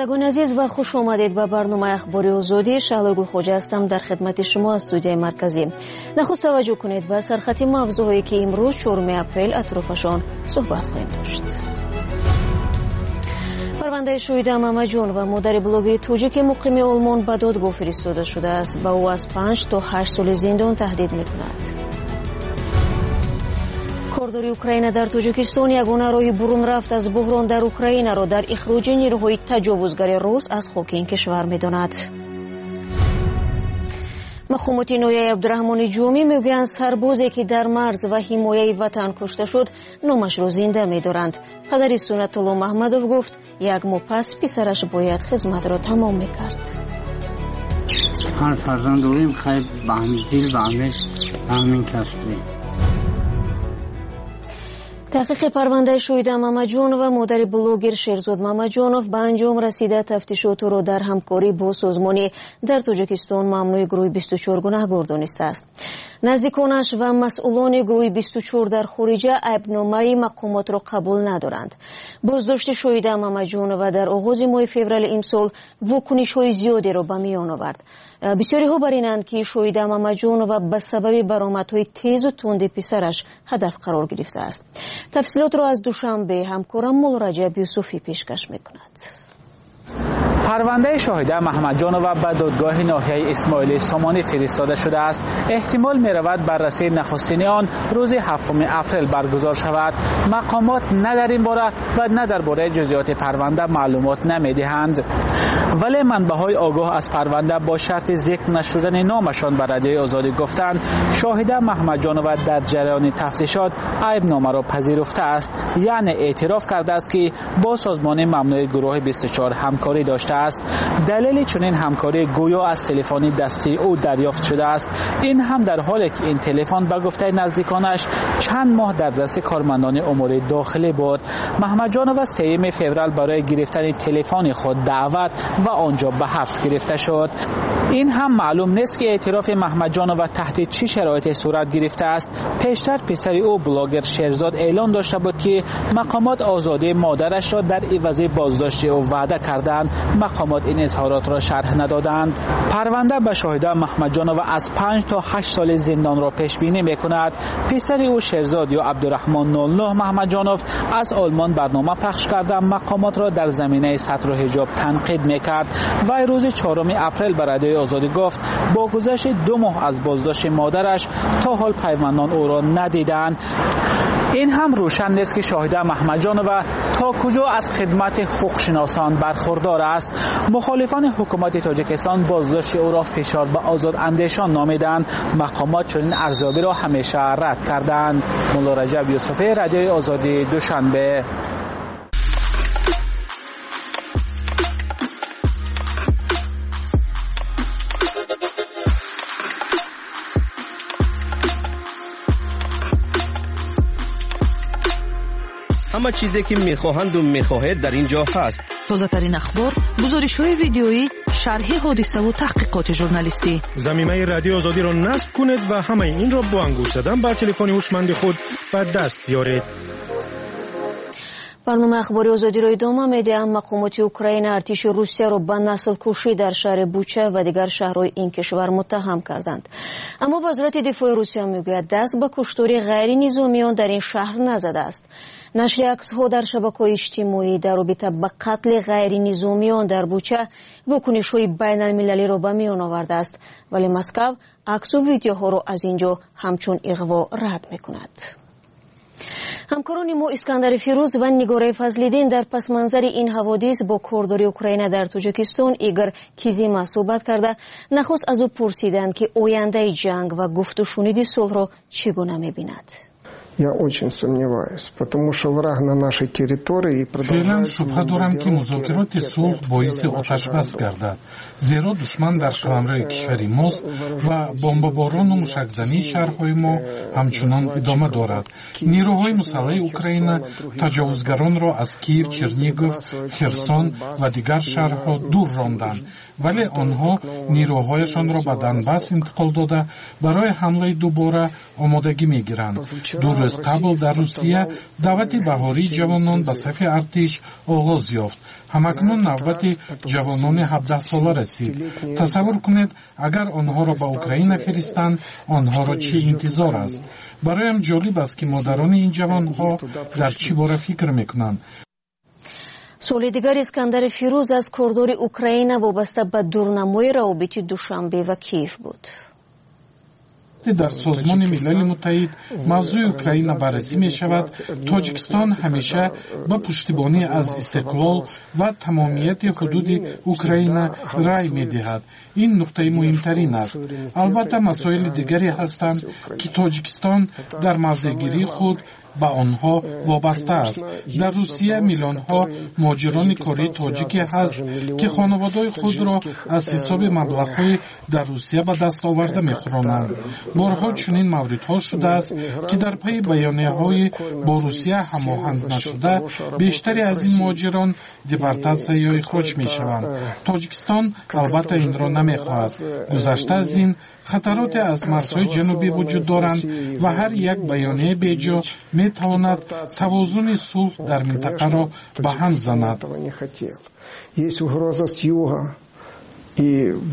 شنوندگان عزیز و خوش آمدید به برنامه اخباری آزادی. شهلا گلخوجه هستم در خدمت شما از استودیوی مرکزی. نخست توجه کنید به سرخط موضوعی که امروز 4 اپریل اطرافشان صحبت خواهیم داشت. پرونده شویده محمد جان و مادر بلاگر توجیک مقیم آلمان به دادگاه فرستاده شده است. به او از 5 تا 8 سال زندان تهدید می‌کند. کارداری اوکراین در تاجیکستان یگانه راه برون رفت از بحران در اوکراین را در اخراج نیروهای تجاوزگر روس از خاک این کشور می‌داند. مقامات نویای عبدالرحمن جومی میگویند سربازی که در مرز و حمایه وطن کشته شد نامش را زنده می‌دارند. پدر سنت الله محمدوف گفت 1 ماه پس پسرش باید خدمت را تمام می‌کرد. هر فرزند داریم خیلی به همین دل به همین کسبی. تحقیق پرونده شویده محمد جان و مادر بلاگر شیرزاد محمد جانوف به انجام رسیده. تفتیشات را در همکاری با سازمانی در تاجیکستان ممنوع گروه 24 گناهکار دانسته است. نزدیکانش و مسئولان گروه 24 در خارج عیبنامه مقامات را قبول ندارند. بازداشت شویده محمد جان و در آغاز ماه فوریه این سال واکنش‌های زیادی را به میان آورد. بسیاری ها بر اینند که شویده محمد جان و به سبب برآمدهای تیز و تند پسرش هدف قرار گرفته است. تفصیلات را از دوشنبه همکارم مولا رجب یوسفی پیشکش می‌کند. پرونده شاهده محمد جانو به دادگاه ناحیه اسماعیلی سامانی فرستاده شده است. احتمال می‌رود بررسی نخستین آن روز 7 اپریل برگزار شود. مقامات نه در این باره و نه درباره جزئیات پرونده معلومات نمی‌دهند. ولی منبع‌های آگاه از پرونده با شرط ذکر نشدن نامشان به رادیوی آزادی گفتند شاهده محمد جانو در جریان تفتیشات عیبنامه را پذیرفته است، یعنی اعتراف کرده است که با سازمان ممنوع گروه 24 همکاری داشته است. دلیل چنین همکاری گویا از تلفن دستی او دریافت شده است. این هم در حالی که این تلفن به گفته نزدیکانش چند ماه در دست کارمندان امور داخلی بود. محمد جان و 3 فوریه برای گرفتن تلفن خود دعوت و آنجا به حبس گرفته شد. این هم معلوم نیست که اعتراف محمد جان و تحت چه شرایطی صورت گرفته است. پیشتر پسر او بلاگر شیرزاد اعلان داشته بود که مقامات آزادی مادرش را در عوض بازداشت او وعده کردند. مقامات این اظهارات را شرح ندادند. پرونده به شاهده محمد جانو از 5 تا 8 سال زندان را پیش بینی می‌کند. پسر او شیرزاد یا عبدالرحمن 09 محمد جانوف از آلمان برنامه پخش کرده مقامات را در زمینه ستر و حجاب تنقید می‌کرد. و روز 4 اپریل به رادیوی آزادی گفت با گذشت 2 ماه از بازداشت مادرش تا حال پیوندان او را ندیدند. این هم روشن نیست که شاهده محمد جانو تا کجا از خدمت حقوقشناسان برخوردار است. مخالفان حکومت تاجیکستان بازداشت او را فشار به آزاد اندیشان نامیدند. مقامات چنین ارزیابی را همیشه رد کردند. مولا رجب یوسفی، رادیوی آزادی، دوشنبه. همه چیزی که میخواهند و میخواهید در اینجا هست. تازه ترین اخبار، گزارش‌های ویدیویی، شرح حادثه و تحقیقات ژورنالیستی. ضمیمه رادیو آزادی را نصب کنید و همه این را با انگشت زدن بر تلفن هوشمند خود به دست بیارید. برنامه اخباری آزادی را ادامه می‌دهیم. مقامات اوکراین ارتش روسیه را به نسل کشی در شهر بوچه و دیگر شهرهای این کشور متهم کردند. اما وزارت دفاع روسیه میگوید دست به کشتاری غیر نظامیان در این شهر نزده است. نشر عکس‌ها در شبکه‌های اجتماعی در رابطه با قتل غیر نظامیان در بوچه واکنش‌های بین‌المللی را به میان آورده است، ولی مسکو عکس و ویدیوها را از اینجا همچون اغوا رد می‌کند. همکاران ما اسکندر فیروز و نگاره فضلیدین در پس منظر این حوادث با کارداری اوکراین در تاجیکستان ایگور کیزیما صحبت کرده. نخست از او پرسیدند که آینده جنگ و گفت و شنید صلح را چگونه می‌بیند. فعلا شبهه دارم که مذاکرات صلح باعث آتش بس گردد، زیرا دشمن در قلمرو کشور ماست و بمباران و موشکزنی شهرهای ما همچنان ادامه دارد. نیروهای مسلح اوکراین تجاوزگران را از کیف، چرنیگوف، خرسون و دیگر شهرها دور راندند ولی آنها نیروهایشان را به دنباس انتقال داده برای حمله دوباره آمادگی میگیرند. 2 روز قبل در روسیه دعوت بهاری جوانان به صف ارتش آغاز یافت. همکنون نوبت جوانان 17 ساله رسید. تصور کنید اگر آنها را به اوکراین فرستند آنها را چه انتظار است. برایم جالب است که مادران این جوانها در چی باره فکر میکنند. соли дигар искандар фирӯз аз кордори Украина вобаста ба дурнамои равобити Душанбе ва Киев буд. در سازمان ملل متحد موضوع اوکراین بررسی می شود. تاجیکستان همیشه با پشتیبانی از استقلال و تمامیت حدود اوکراین رای می دهد. این نقطه مهمترین است. البته مسائل دیگری هستند که تاجیکستان در موضع‌گیری خود به آنها وابسته است. در روسیه میلیون ها مهاجران کاری تاجیکی هست که خانواده‌های خود را از حساب مبلغ‌های در روسیه به دست آورده می‌خوانند. بارها چنین موردها شده است که در پی بیانیه‌های با روسیه هماهنگ نشده بیشتری از این مهاجران دیپورتاسیون یا اخراج می‌شوند. تاجیکستان البته این را نمی‌خواهد. گذشته از این خطرات از مرزهای جنوبی وجود دارند و هر یک بیانیه بیجا میتواند توازن صلح در منطقه را به هم زند. Есть угроза с юга, и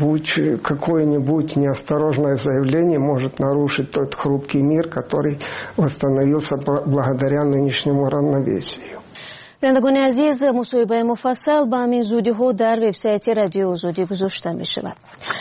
какое-нибудь неосторожное заявление может нарушить тот хрупкий мир, который восстановился благодаря нынешнему равновесию. بینندگان عزیز، مصاحبه مفصل با همین زودی‌ها در وبسایت رادیو آزادی گذاشته می‌شود.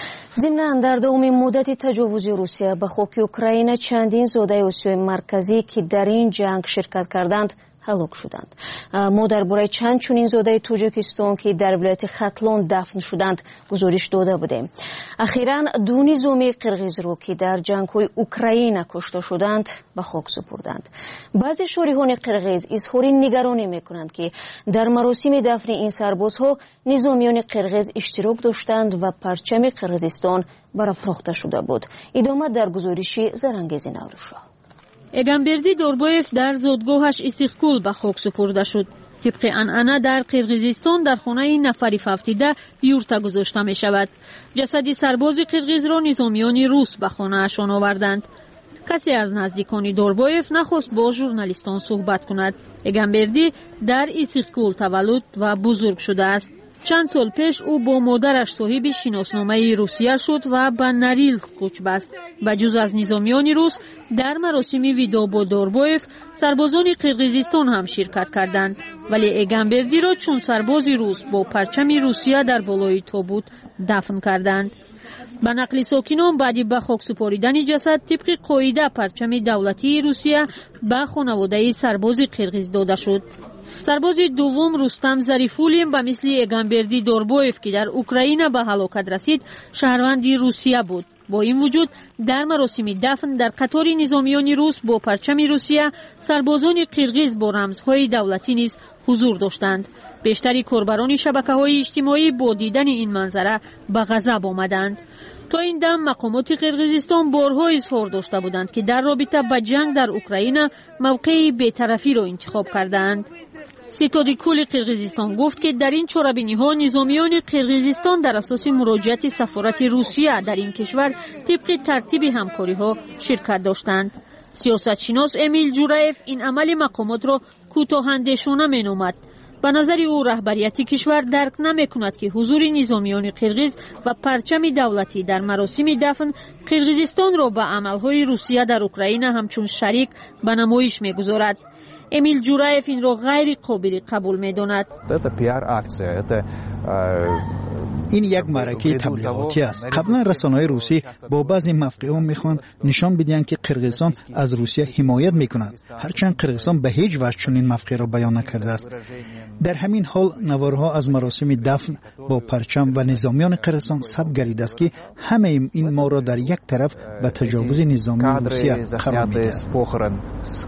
ضمناً در دومین مدت تجاوز روسیه به خاک اوکراین چندین زاده آسیای مرکزی که در این جنگ شرکت کردند هلاک شدند. ما درباره چند چنین زاده تاجیکستان که در ولایت ختلان دفن شدند گزارش داده بودیم. اخیراً 2 نظامی قرغیز را که در جنگ‌های اوکراین کشته شدند به خاک سپردند. بعضی شاهریان قرغیز اظهار نگرانی می‌کنند که در مراسم دفن این سربازها نظامیان قرغیز اشتراک داشتند و پرچم قرغیزستان برافراخته شده بود. ادامه در گزارش زرانگیز نوروزشاه. эгамберди дорбоев дар зодгоҳаш исиқкул ба хок супурда шуд. тибқи анъана дар қирғизистон дар хонаи нафари фавтида юрта гузошта мешавад. ҷасади сарбози қирғизро низомиёни рус ба хонаашон оварданд. касе аз наздикони дорбоев нахост бо журналистон суҳбат кунад. эгамберди дар исиқкул таваллуд ва бузург шудааст. чанд сол пеш ӯ бо модараш соҳиби шиносномаи русия шуд ва ба Норильск кӯч баст. ба ҷуз аз низомиёни рус дар маросими видо бо Дорбоев сарбозони қирғизистон ҳам ширкат карданд, вале эгамбердиро чун сарбози рус бо парчами русия дар болои тобут дафн карданд. ба нақли сокинон баъди ба хок супоридани ҷасад тибқи қоида парчами давлатии русия ба хонаводаи сарбози қирғиз дода шуд. сарбози дуввум Рустам Зарифулин ба мисли эгамберди Дорбоев ки дар Украина ба ҳалокат расид шаҳрванди Русия буд. бо ин вуҷуд дар маросими дафн дар қатори низомиёни рус бо парчами Русия сарбозони қирғиз бо рамзҳои давлатӣ низ ҳузур доштанд. бештари корбарони шабакаҳои иҷтимоӣ бо дидани ин манзара ба ғазаб омаданд. то ин дам мақомоти қирғизистон борҳо изҳор дошта буданд ки дар робита ба ҷанг дар Украина мавқеи бетарафиро интихоб кардаанд. ستاد کل قرغیزستان گفت که در این چهاربینی‌ها نظامیان قرغیزستان در اساس مراجعت سفارت روسیه در این کشور طبق ترتیب همکاری‌ها شرکت داشتند. سیاستشناس امیل جورایف این عمل مقامات را کوتاه‌اندیشانه می‌نامد. به نظر او رهبریت کشور درک نمی‌کند که حضور نظامیان قرغیز و پرچم دولتی در مراسم دفن قرغیزستان را به عمل‌های روسیه در اوکراین همچون شریک به نمایش می‌گذارد. امیل جورایف این را غیر قابل قبول می‌داند. این یک معرکه تبلیغاتی است. قبلا رسانه‌های روسی با بعضی موقع‌ها می‌خواهند نشان بدهند که قرغیزستان از روسیه حمایت می‌کند، هرچند قرغیزستان به هیچ وجه چنین موقعی را بیان نکرده است. در همین حال نوارها از مراسم دفن با پرچم و نظامیان قرغیزستان ثبت گردیده است که همه این ما را در یک طرف به تجاوز نظامی روسیه قرار می‌دهند.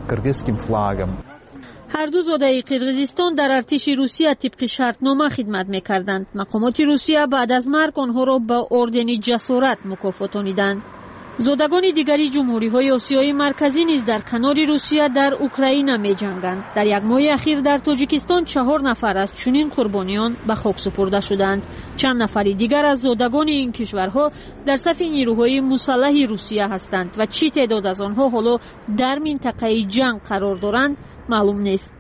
هر دو زاده قرغیزستان در ارتش روسیه طبق شرطنامه خدمت می‌کردند. مقامات روسیه بعد از مرگ آنها را با اردن جسارت مکافاتانیدند. зодагони дигари ҷумҳуриҳои осиёи марказӣ низ дар канори русия дар украина меҷанганд. дар як моҳи ахир дар тоҷикистон 4 нафар аз чунин қурбониён ба хок супурда шуданд. чанд нафари дигар аз зодагони ин кишварҳо дар сафи нирӯҳои мусаллаҳи русия ҳастанд ва чӣ теъдод аз онҳо ҳоло дар минтақаи ҷанг қарор доранд маълум нест.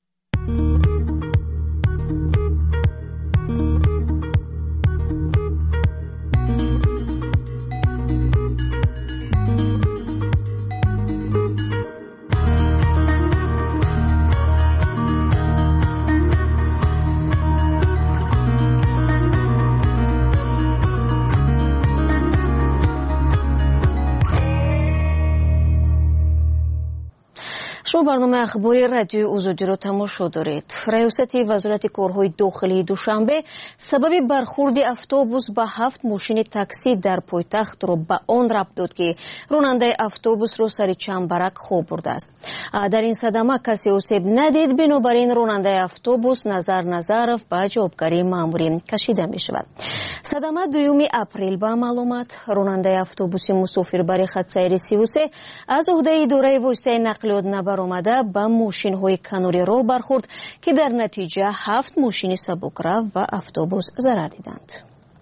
шумо барномаи ахбори радиои озодиро тамошо доред. раёсати вазорати корҳои дохилии душанбе сабаби бархурди автобус ба 7 мошини таксӣ дар пойтахтро ба он рабт дод ки ронандаи автобусро сари чамбарак хоб бурдааст. дар ин садама касе осеб надид, бинобар ин ронандаи автобус Назар Назаров ба ҷавобгарии маъмурӣ кашида мешавад. садама 2 апрел ба амал омад. ронандаи автобуси мусофирбари хатсайри 33 аз уҳдаи идораи воситаи нақлиёт набаромада ба мошинҳои канори роҳ бархурд ки дар натиҷа 7 мошини сабукрав ва автобус зарар диданд.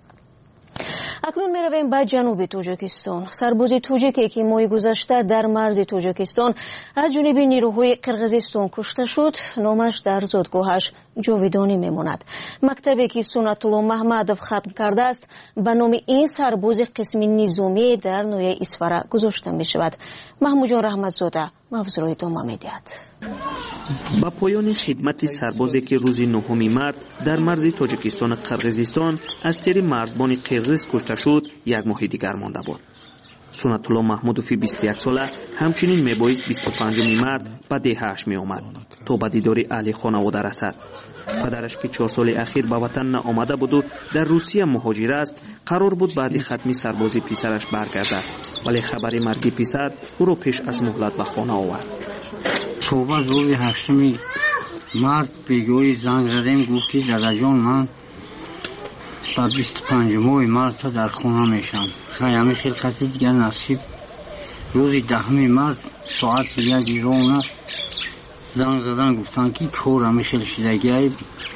акнун меравем ба ҷануби тоҷикистон. сарбози тоҷике ки моҳи гузашта дар марзи тоҷикистон аз ҷониби нирӯҳои қирғизистон кушта шуд, номаш дар зодгоҳаш ҷовидонӣ мемонад. мактабе ки Сунатулло Маҳмадов хатм кардааст ба номи ин сарбози қисми низомӣ дар ноҳияи Исфара гузошта мешавад. маҳмуҷон раҳматзода мавзӯъро идома медиҳад. ба поёни хидмати сарбозе ки рӯзи 9 март дар марзи тоҷикистону қирғизистон аз тери марзбони қирғиз кушта шуд, як моҳи дигар монда буд. Сунатулло Маҳмудови 21 сола ҳамчунин мебоист 25 март ба деҳааш меомад то ба дидори аҳли хонавода расад. падараш ки 4 соли ахир ба ватан наомада буду дар Русия муҳоҷир аст, қарор буд баъди хатми сарбозӣ писараш баргардад, вале хабари марги писар ӯро пеш аз муҳлат ба хона овард. соба рӯзи 8 март бегоҳӣ занг задем, гуфт ки дадаҷон, ман ба 25 март дар хона мешам. ҳами хилқати дигар насиб. рӯзи 10 март соати 1 занг задан, гуфтанд ки кор ҳами хелшидагиай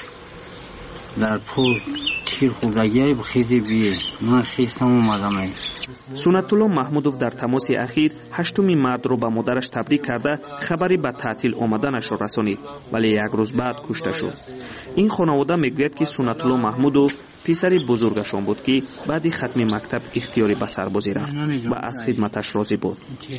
дар пол тир хӯрдагиай хизи бие. ман хистам омадам. Сунатулло Маҳмудов дар тамоси ахир 8 мартро ба модараш табрик карда хабари ба таътил омаданашро расонид, вале як рӯз баъд кушта шуд. ин хонавода мегӯяд ки Сунатулло Маҳмудов писари бузургашон буд ки баъди хатми мактаб ихтиёри ба сарбозӣ рафт ва аз хидматаш розӣ буд.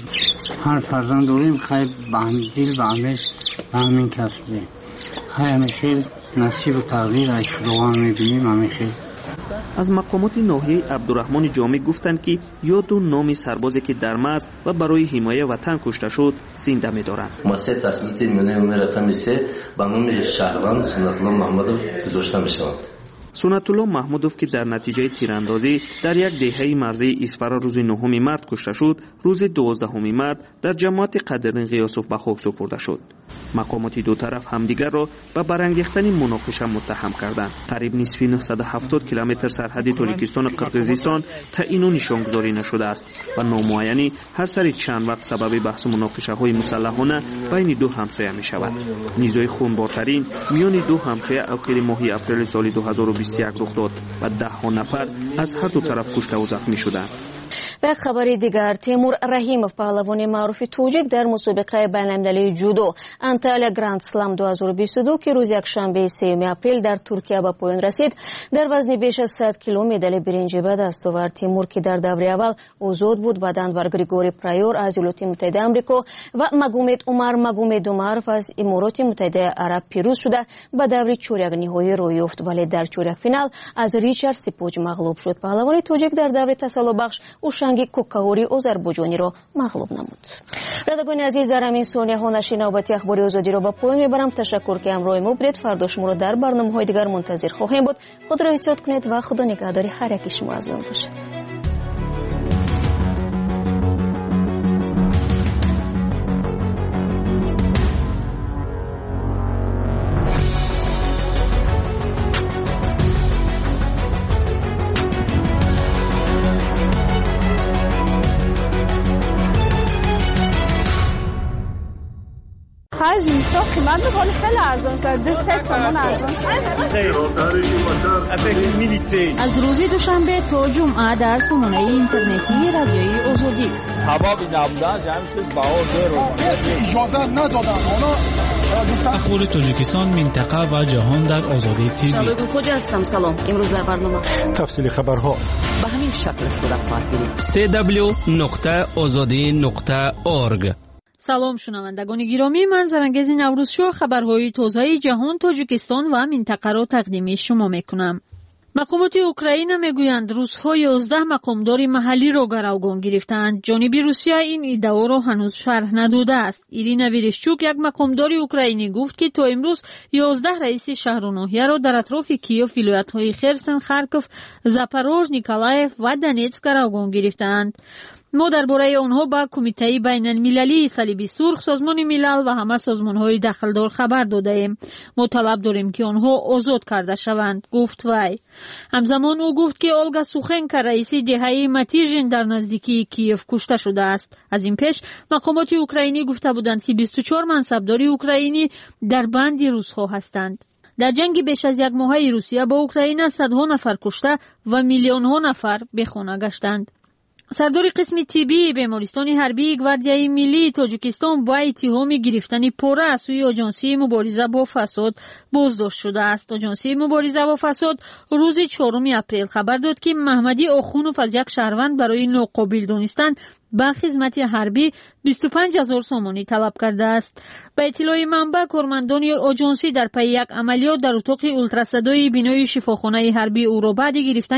ҳар фарзанд дорем, хай баҳмдил ба амеш ба ҳамин касбе. хай ҳамехел насибу тағдир аз худованд мебинем. ҳамехел аз мақомоти ноҳияи Абдураҳмони Ҷомӣ гуфтанд ки ёду номи сарбозе ки дар марз ва барои ҳимояи ватан кушта шуд зинда медоранд. масъул таҳсилоти номи рақами 3 ба номи шаҳрванд Сунатулло Маҳмудов гузошта мешавад. Сунатулло Маҳмудов ки дар натиҷаи тирандозӣ дар як деҳаи марзии Исфара рӯзи 9 март кушта шуд, рӯзи 12 март дар ҷамоати Қадрин Ғиёсов ба хок супурда шуд. мақомоти ду тараф ҳамдигарро ба барангехтани муноқиша муттаҳам карданд. қариб нисфи 970 километр сарҳади Тоҷикистону Қирғизистон таъину нишонгузорӣ нашудааст ва номуайянӣ ҳар сари чанд вақт сабаби баҳсу муноқишаҳои мусаллаҳона байни ду ҳамсоя мешавад. низои хунбортарин миёни ду ҳамсоя охири моҳи апрели соли 2021 рух дод ва 10 нафар аз ҳар ду тараф куштаву захмӣ шуданд. یک خبری دیگر، تیمور رحیمов پهلوان معروف توجیک در مسابقه بین‌المللی جودو انتالیا گراند سلام 2022 که روز یکشنبه 3 اپریل در ترکیه به پایان رسید، در وزن بیش از 100 کیلو مدال برنج به دست آورد. تیمور که در دوره اول آزاد بود، بعداً بر گریگوری پرایور از ایالات متحده آمریکا و مگومد عمر از امارات متحده عرب پیروز شده به دوره چهارک نهایی رو یافت، ولی در چهارک فینال از ریچارد سپوج مغلوب شد. پهلوان توجیک در دوره تسلی بخش ушанги кокаори озарбойҷониро мағлуб намуд. радагони азиз, дар ҳамин сониҳаҳо нашри навбати ахбори озодиро ба поён мебарам. ташаккур ки ҳамроҳи мо будед. фардо шуморо дар барномаҳои дигар мунтазир хоҳем буд. худро эҳтиёт кунед ва худо нигаҳдори ҳар яки шумо аз он бошад. من می‌خوام خیلی ارزان شد 3 تومن ارزان از روز دوشنبه تا جمعه در سامانه اینترنتی رادیوی آزادی اجازه ندادن اخبار تاجیکستان، منطقه و جهان در آزادی تیوی. شباب خوجا هستم. سلام. امروز در برنامه تفصیل خبرها به همین شکل صورت خواهد www.azadi.org. سلام شنوندگان گرامی، من زرنگز نوروز شو خبرهای تازه جهان، تاجیکستان و منطقه را تقدیم شما میکنم. مقامات اوکراین میگویند روس‌ها 11 مقامدار محلی را گروگان گرفتند. جانب روسیه این ادعا را هنوز شرح نداده است. ایرینا ویرشچوک، یک مقامدار اوکراینی، گفت که تا امروز 11 رئیس شهر و ناحیه را در اطراف کیف، ولایت‌های خرسن، خارکوف، زاپاروژ، نیکولایف و دونتسک گروگان گرفتند. ما درباره آنها با کمیته بین المللی صلیب سرخ، سازمان ملل و همه سازمان‌های دخلدار خبر داده ایم. ما طلب داریم که آنها آزاد کرده شوند، گفت وی. همزمان او گفت که اولگا سوخنکا، رئیس دهه متیژن، در نزدیکی کیف کشته شده است. از این پیش مقامات اوکراینی گفته بودند که 24 منصبدار اوکراینی در بند روس‌ها هستند. در جنگ بیش از یک ماهه روسیه با اوکراین صدها نفر کشته و میلیون‌ها نفر بی‌خانه گشتند. سردار قسم طبی بیمارستان حربی گواردیای ملی تاجیکستان با اتهام گرفتن پوره از سوی آژانس مبارزه با فساد بازداشت شده است. آژانس مبارزه با فساد روز 4 اپریل خبر داد که محمدی آخونوف از یک شهروند برای ناقابل دانستن با خدمت حربی 25,000 سامانی طلب کرده است. به اطلاع منبع، کارمندان آژانسی در پی یک عملیات در اتاق اولتراسدای بینای شفاخانه حربی او را بعد گرفتن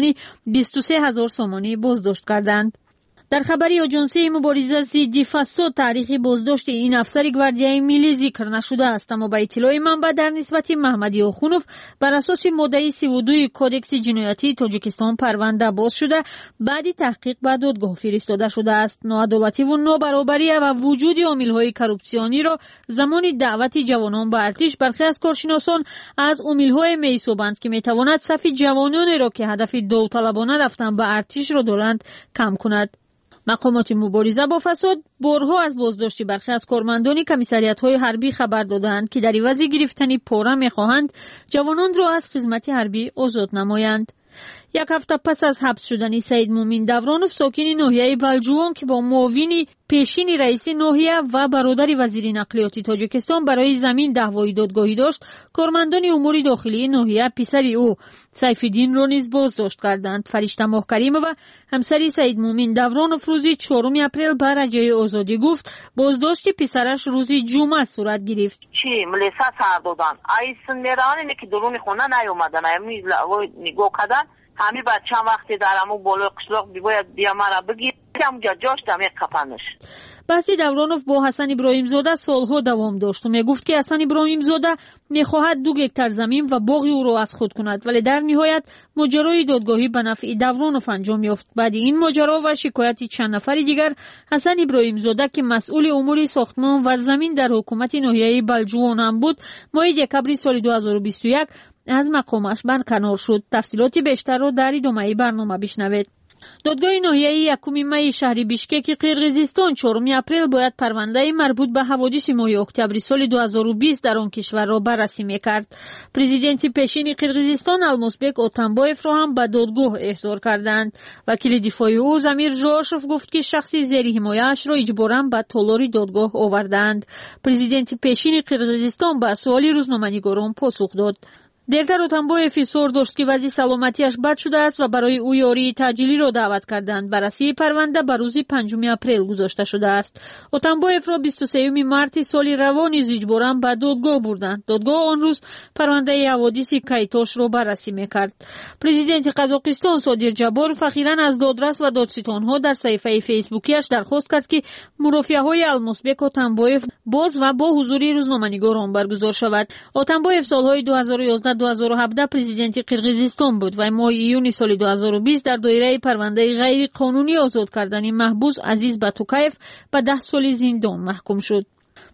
23,000 سامانی بازداشت کردند. در خبری آژانس مبارزه ضد فساد تاریخ بازداشت این افسر گواردیای ملی ذکر نشده است، اما به اطلاع منبع در نسبت محمدی آخونوف بر اساس ماده 32 کدکس جنایتی تاجیکستان پرونده باز شده، بعد تحقیق به دادگاه فرستاده شده است. ناعدالتی و نابرابری و وجود عامل‌های کورپسیونی را زمان دعوت جوانان به ارتش برخی از کارشناسان از عامل‌های می‌حسابند که می‌تواند صف جوانانی را که هدف داوطلبانه رفتن به ارتش را دارند کم کند. مقامات مبارزه با فساد بارها از بازداشت برخی از کارمندان کمیساریات‌های حربی خبر دادند که در عوض گرفتن پوره می‌خواهند جوانان را از خدمت حربی آزاد نمایند. یک هفته پس از حبس شدن سید مومین دورانوف، ساکن ناحیه بلجوان که با معاون پیشین رئیس ناحیه و برادر وزیر نقلیات تاجیکستان برای زمین دعوای دادگاهی داشت، کارمندان امور داخلی ناحیه پسر او سیف‌الدین را نیز بازداشت کردند. فرشته ماه کریم و همسر سید مومین دورانوف روز 4 اپریل به رادیوی آزادی گفت بازداشت پسرش روز جمعه صورت گرفت. چی ملیسا سر دادن ایسن میران اینه که درون خونه نیومدن، همین نگاه کردن، همین بچه هم وقتی در همون بالای قشلاق باید بیا مرا بگیر، همونجا جاش دمی قپنش. بحث دورانوف با حسن ابراهیم زاده سالها دوام داشت و میگفت که حسن ابراهیم زاده میخواهد 2 هکتار زمین و باغ او را از خود کند، ولی در نهایت ماجرای دادگاهی به نفع دورانوف انجام یافت. بعد این ماجرا و شکایت چند نفر دیگر، حسن ابراهیم زاده که مسئول امور ساختمان و زمین در حکومت ناحیه بلجوان هم بود، ماه دکبر سال 2021 از مقامش برکنار شد. تفصیلات بیشتر را در ادامه برنامه بشنوید. دادگاه ناحیه 1 می شهر بیشکک قرقیزستان 4 اپریل باید پرونده مربوط به حوادث ماه اکتبر سال 2020 در آن کشور را بررسی می‌کرد. پرزیدنت پیشین قرقیزستان المازبک اتنبایف را هم به دادگاه احضار کردند. وکیل دفاع او زمیر جواشوف گفت که شخص زیر حمایه‌اش را اجباراً به تالار دادگاه آوردند. پرزیدنت پیشین قرقیزستان به سوال روزنامه‌نگاران پاسخ داد. دیرتر اتنبایف اصرار داشت که وضع سلامتیش بد شده است و برای او یاری تاجیلی را دعوت کردند. بررسی پرونده به روز 5 اپریل گذاشته شده است. اتنبایف را 23 مارس سال روان اجباراً به دادگاه بردند. دادگاه آن روز پرونده حوادث کیتاش را بررسی می‌کرد. پرزیدنت قزاقستان صادر جبارов اخیراً از دادرس و دادستان‌ها در صفحه فیسبوکیش درخواست کرد که مرافعه‌های المازبک اتنبایف باز و با حضور روزنامه‌نگاران برگزار شود. اتنبایف سال‌های 2011-2017 پرزیدنت قرقیزستان بود و ماه ایون سال 2020 در دایره پرونده غیر قانونی آزاد کردن محبوس عزیز باتوکایف به 10 سال زندان محکوم شد.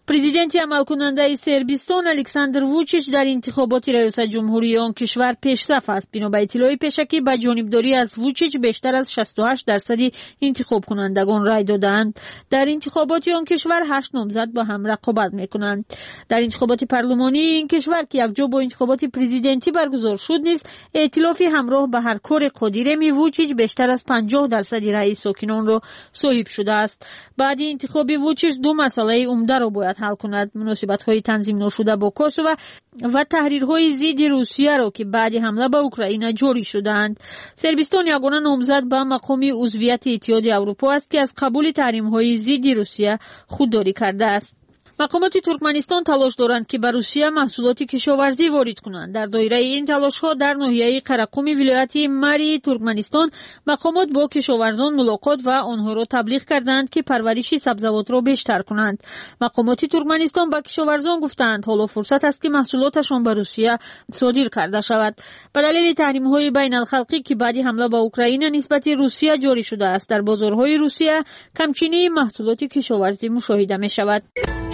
президенти амалкунандаи сербистон александр вучич дар интихоботи раёсат ҷумҳурии он кишвар пешсаф аст. бино ба иттилои пешакӣ ба ҷонибдорӣ аз вучич бештар аз 68% интихобкунандагон рай доданд. дар интихоботи он кишвар 8 номзад ба ҳам рақобат мекунанд. дар интихоботи парлумонии ин кишвар ки якҷо бо интихоботи президентӣ баргузор шуд низ эътилофи ҳамроҳ ба ҳар кори қодиреми вучич бештар аз 50% раъи сокинонро соҳиб шудааст. баъди интихоби вучич ду масъалаи умдаро бояд ҳал кунад: муносибатҳои танзимношуда бо Косово ва таҳрирҳои зидди Русияро ки баъди ҳамла ба Украина ҷорӣ шудаанд. сербистон ягона номзад ба мақоми узвияти иттиҳоди Аврупо аст ки аз қабули таҳримҳои зидди Русия худдорӣ кардааст. мақомоти Туркманистон талош доранд ки ба Русия маҳсулоти кишоварзӣ ворид кунанд. дар доираи ин талошҳо дар ноҳияи Қарақуми вилояти Марии Туркманистон мақомот бо кишоварзон мулоқот ва онҳоро таблиғ карданд ки парвариши сабзавотро бештар кунанд. мақомоти Туркманистон ба кишоварзон гуфтанд ҳоло фурсат аст ки маҳсулоташон ба Русия содир карда шавад. ба далели таҳримҳои байналхалқӣ ки баъди ҳамла ба Украина нисбати Русия ҷорӣ шудааст, дар бозорҳои Русия камчинии маҳсулоти кишоварзӣ мушоҳида мешавад.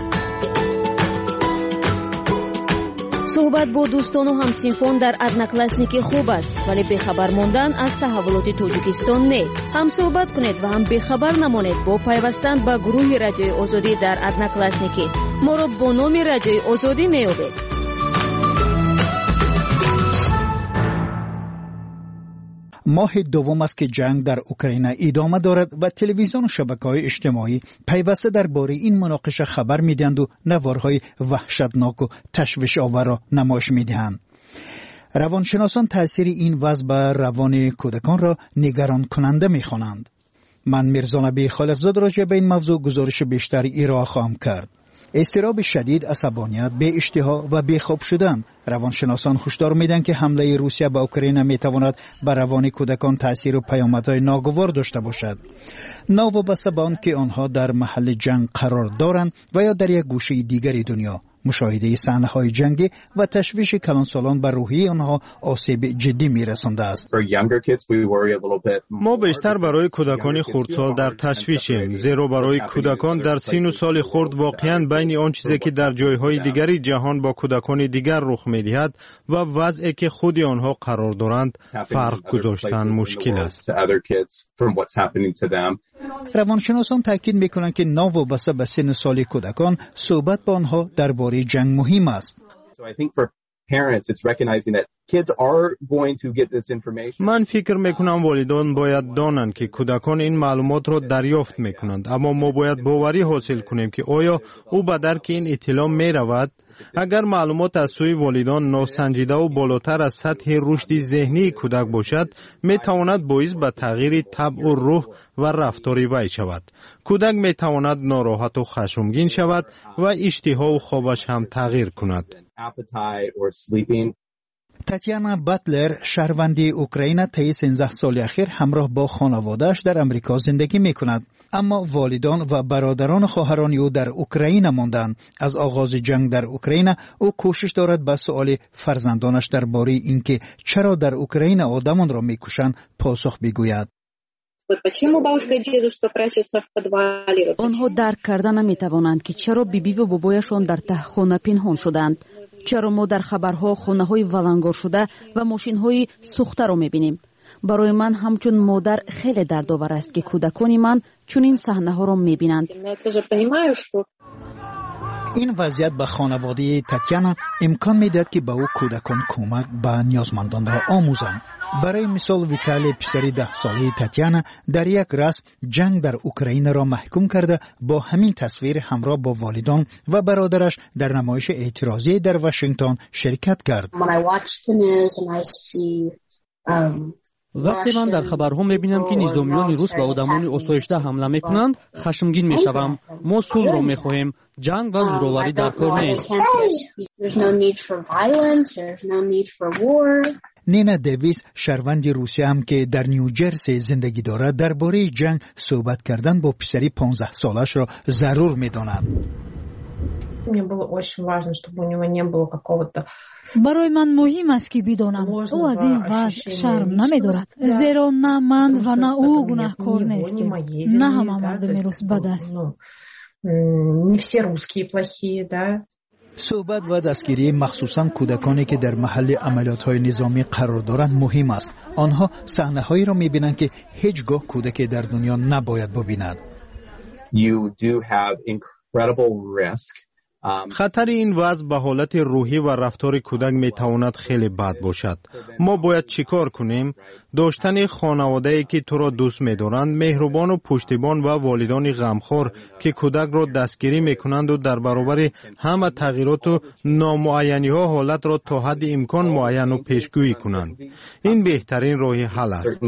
суҳбат бо дӯстону ҳамсинфон дар одноклассники хуб аст, вале бехабар мондан аз таҳаввулоти Тоҷикистон не. ҳам суҳбат кунед ва ҳам бехабар намонед бо пайвастан ба гурӯҳи Радиои Озодӣ дар одноклассники. моро бо номи Радиои Озодӣ меёбед. ماه دوم است که جنگ در اوکراین ادامه دارد و تلویزیون و شبکه‌های اجتماعی پیوسته درباره این مناقشه خبر می‌دهند و نوارهای وحشتناک و تشویش آور را نمایش می‌دهند. روانشناسان تاثیر این وضع بر روان کودکان را نگران کننده می‌خوانند. من میرزا نبی خالقزاد راجع به این موضوع گزارش بیشتری ارائه خواهم کرد. اضطراب شدید، عصبانیت، بی اشتها و بیخواب شدن. روانشناسان هشدار میدن که حمله روسیه به اوکراین میتواند بر روان کودکان تاثیر و پیامدهای ناگوار داشته باشد. ناوابسته به آن که آنها در محل جنگ قرار دارند و یا در یک گوشه دیگری دنیا. مشاهده صحنه‌های جنگی و تشویش کلانسالان بر روحی آنها آسیب جدی میرسانده است. ما بیشتر برای کودکان خردسال در تشویشیم، زیرا برای کودکان در سن و سال خرد واقعاً بین آن چیزی که در جایهای دیگری جهان با کودکان دیگر رخ می‌دهد و وضعی که خود آنها قرار دارند فرق گذاشتن مشکل است. روانشناسان تاکید می‌کنند که ناوابسته به سن و سال کودکان صحبت با آنها درباره جنگ مهم است. من فکر میکنم والدان باید دانند که کودکان این معلومات را دریافت میکنند، اما ما باید باوری حاصل کنیم که آیا او به درک این اطلاع میرود. اگر معلومات از سوی والدان ناسنجیده و بالاتر از سطح رشد ذهنی کودک باشد، میتواند باعث به تغییر طبع و روح و رفتار وی شود. کودک میتواند ناراحت و خشمگین شود و اشتها و خوابش هم تغییر کند. تاتیانا باتلر شهروند اوکراین طی 13 سال اخیر همراه با خانواده‌اش در امریکا زندگی می‌کند. اما والدان و برادران و خواهران او در اوکراین ماندند. از آغاز جنگ در اوکراین او کوشش دارد به سؤال فرزندانش درباره اینکه چرا در اوکراین آدمان را می‌کشند پاسخ بگوید. آنها درک کردن نمی‌توانند که چرا بیبی و بابایشان در ته خانه پنهان شدند. چرا ما در خبرها خانه‌های ولنگار شده و ماشین‌های سوخته را می‌بینیم. برای من همچون مادر خیلی دردآور است که کودکان من چون این صحنه‌ها را می‌بینند. این وضعیت به خانواده تاتیانا امکان می‌دهد که به او کودکان کمک به نیازمندان را آموزند. برای مثال ویتالی پسری 10 ساله تاتیانا در یک رسم جنگ در اوکراین را محکوم کرده با همین تصویر همراه با والدان و برادرش در نمایش اعتراضی در واشنگتن شرکت کرد. وقتی من در خبرها میبینم که نظامیان روس به آدمان آسایشته حمله میکنند، خشمگین میشوم. ما صلح را میخواهیم، جنگ و زورآوری در کار نیست. نینا دیویس شهروند روسیه هم که در نیوجرسی زندگی دارد درباره جنگ صحبت کردن با پسری 15 سالش را ضرور میداند. برای من مهم است که بدانم او از این وضع شرم نمی‌دارد، زیرا نه من و نه او گناهکار نیستیم. نه همه مردم روس بد است. не все русские плохие, да. صحبت و دستگیری مخصوصاً کودکانی که در محل عملیات‌های نظامی قرار دارند مهم است. آنها صحنه‌هایی را می‌بینند که هیچگاه کودکی در دنیا نباید ببیند. You do have incredible risk. خطر این وضع به حالت روحی و رفتار کودک میتواند خیلی بد باشد. ما باید چیکار کنیم؟ داشتن خانواده‌ای که تو را دوست می‌دارند، مهربان و پشتیبان و والدان غمخوار که کودک را دستگیری می‌کنند و در برابر همه تغییرات و نامعینی‌ها حالت را تا حد امکان معین و پیشگویی کنند. این بهترین راه حل است.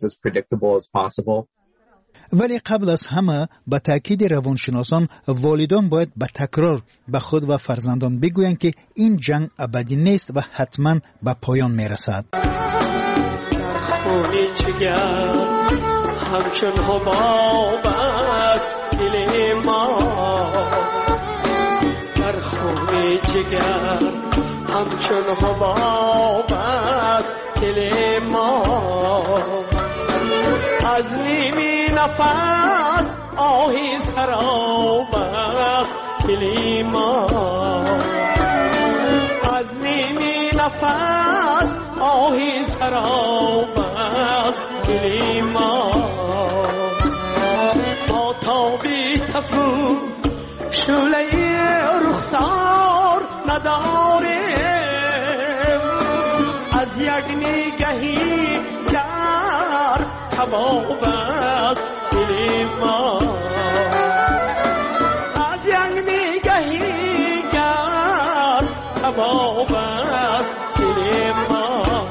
ولی قبل از همه به تاکید روانشناسان والدان باید به تکرار به خود و فرزندان بگویند که این جنگ ابدی نیست و حتما به پایان میرسد. در خونی جگر همچون حباب است دل ما، در خونی جگر همچون حباب است دل ما، از نیمی نفس آهی سراب است دل ما، از نیمی نفس آهی سراب است دل ما، ما تابی تفو شعله رخسار نداریم، از یک نگهی گر کباب است دل ما، از یک نگهی گر کباب است دل ما.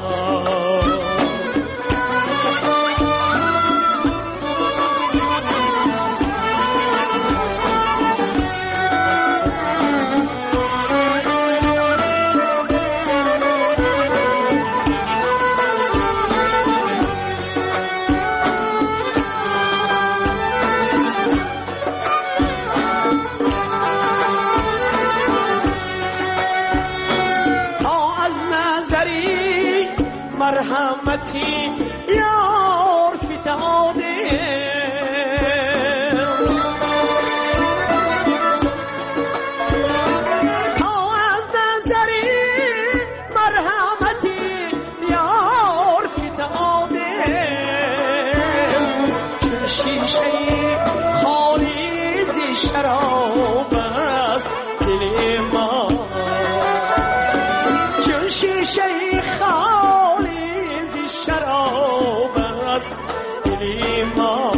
مرحمتی یار فتاده، تا از نظری مرحمتی یار فتاده، چون شیشه خالی ز شراب است دل ما، چون شیشه خالی شراب است دل ما.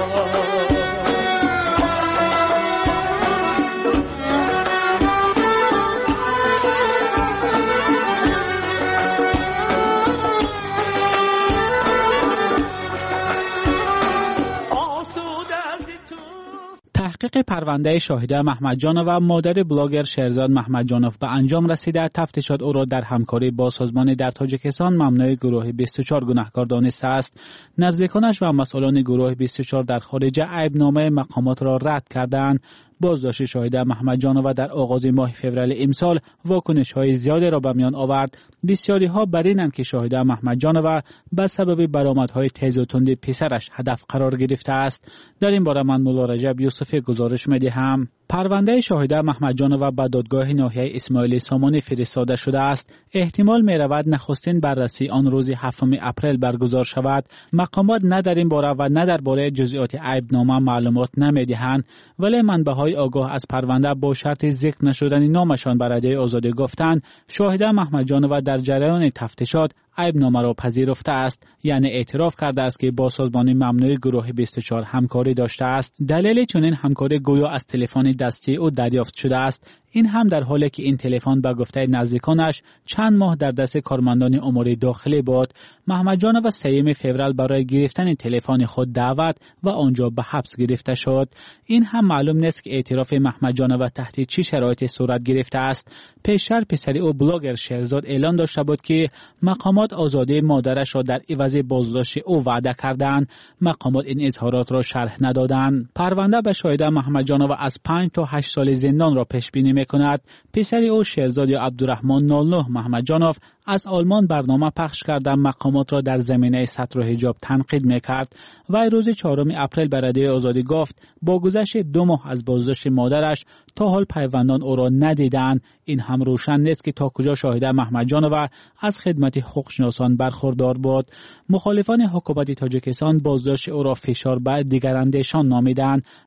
تحقیق پرونده شاهده محمدجانov و مادر بلاگر شهرزاد محمدجانov به انجام رسیده. تفتیشات او را در همکاری با سازمان در تاجیکستان ممنوع گروه 24 گناهکار دانسته است. نزدیکانش و مسئولان گروه 24 در خارج عیبنامه مقامات را رد کردند. بازداشت شاهده محمدجانov در آغاز ماه فوریه امسال واکنش‌های زیادی را به میان آورد. بسیاری ها بر اینند که شاهده محمدجانov به سبب برآمدهای تیز و تند پسرش هدف قرار گرفته است. در این باره من مولا رجب یوسفی گزارش می‌دهم. پرونده شاهده محمدجانov به دادگاه ناحیه اسماعیل سامانی فرستاده شده است. احتمال می‌رود نخستین بررسی آن روز 7 اپریل برگزار شود. مقامات نه در این باره و نه درباره جزئیات عیبنامه معلومات نمی‌دهند، ولی منبع‌های آگاه از پرونده با شرط ذکر نشدن نامشان بر رادیو آزادی گفتند شاهده محمدجانov در جریان تفتیشات عیبنامه را پذیرفته است، یعنی اعتراف کرده است که با سازمان ممنوع گروه 24 همکاری داشته است. دلیل چنین همکاری گویا از تلفن دستی او دریافت شده است. این هم در حالی که این تلفن به گفته نزدیکانش چند ماه در دست کارمندان امور داخلی بود. محمدجانov 3 فوریه برای گرفتن تلفن خود دعوت و آنجا به حبس گرفته شد. این هم معلوم نیست که اعتراف محمدجانov تحت چه شرایطی صورت گرفته است. پیشتر پسر او بلاگر شهرزاد اعلان داشته بود که مقامات آزادی مادرش را در عوض بازداشت او وعده کردند. مقامات این اظهارات را شرح ندادند. پرونده به شاهده محمدجانov از 5 تا 8 سال زندان را پیش بینی می‌کند. پسر او شهرزاد یا عبدالرحمن 09 محمدجانov از آلمان برنامه پخش کرده مقامات را در زمینه ستر و حجاب تنقید میکرد و روز 4 اپریل به رادیو آزادی گفت با گذشت 2 ماه از بازداشت مادرش تا حال پیوندان او را ندیدند. این هم روشن نیست که تا کجا شاهده محمد جانور از خدمت حقوقشناسان برخوردار بود. مخالفان حکومت تاجیکستان بازداشت او را فشار به دیگراندیشان نامیدند